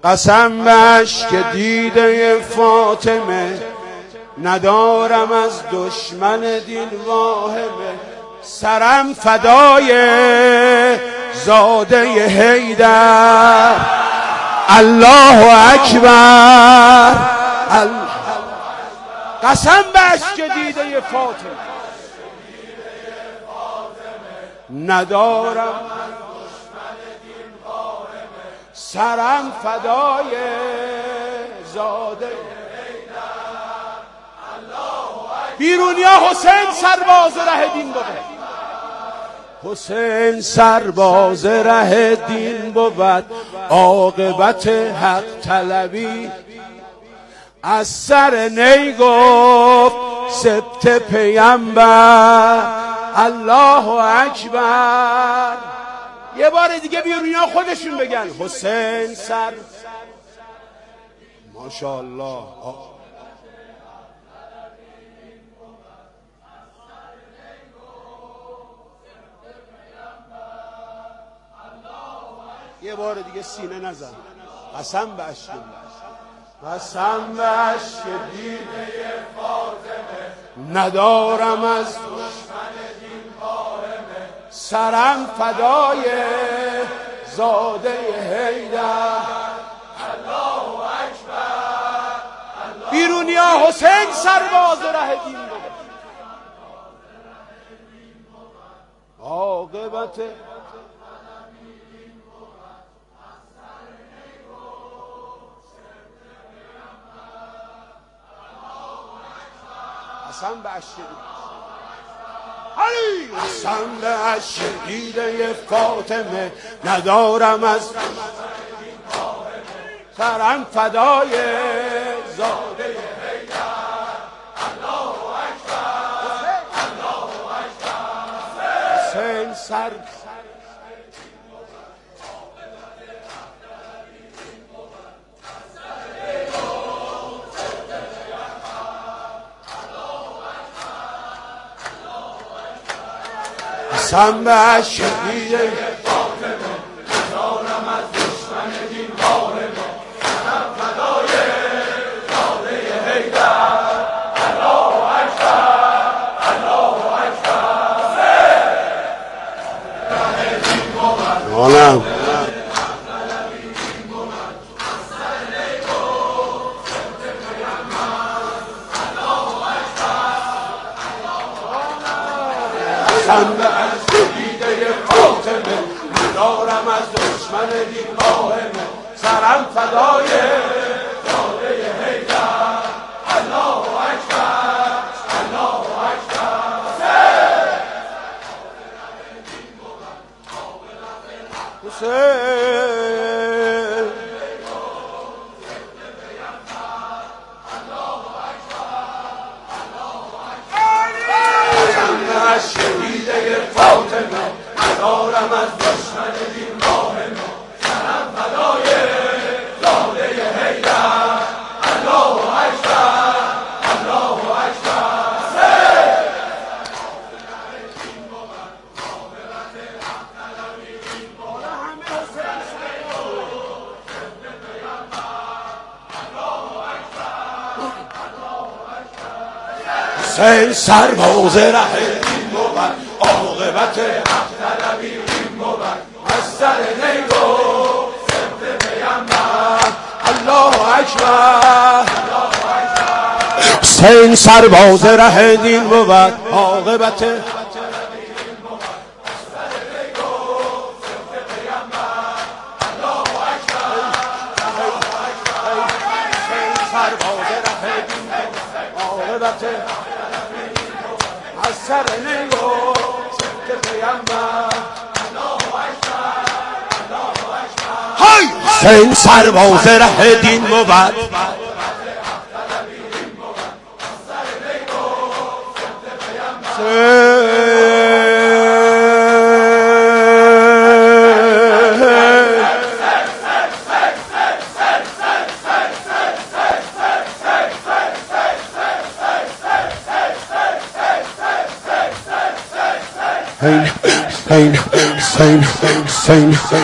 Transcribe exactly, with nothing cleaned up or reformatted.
قسم بش که دیده فاطمه ندارم از دشمن دین واهمه. سرم فدای زاده حیدر، الله اکبر. قسم بش که دیده فاطمه ندارم سرم فدای زاده بیرونیا. حسین سرباز ره دین بود، حسین سرباز ره دین بود. عاقبت حق طلبی از سر نی گفت سبت پیامبر، الله اکبر. یه بار دیگه بیرونیا خودشون بگن حسین سر. ماشاءالله. یه بار دیگه سینه نزن. قسم به اشک، قسم به اشک دیده فاطمه ندارم از دشمن دین واهمه. سرم فدای زاده حیدر، الله اکبر. بیرونیا حسین سرباز ره دین بود، عاقبت قسم به اشک، قسم به اشک دیده فاطمه ندارم از سرم فدای زاده حیدر، الله اکبر، الله اکبر. حسین سر قسم به اشک دیده فاطمه ندارم از دشمن دین واهمه. سرم فدای زاده حیدر، الله اکبر، الله اکبر. مانم قسم به اشک دیده فاطمه ندارم از دشمن دین واهمه. سرم فدای زاده حیدر، الله اکبر، الله اکبر. حسین شهیده فاطمه ندارم از دشمن دین واهمه. سرم فدای زاده حیدر، الله اکبر، الله اکبر. حسین سرباز ره عاقبت حق طلبی این بود. از سر نی گفت سبت پیامبر، الله اکبر. حسین سرباز ره دین بود، عاقبت از سر نی گفت حسین سرباز ره دین بود. Sain, sain, sain, sain, sain.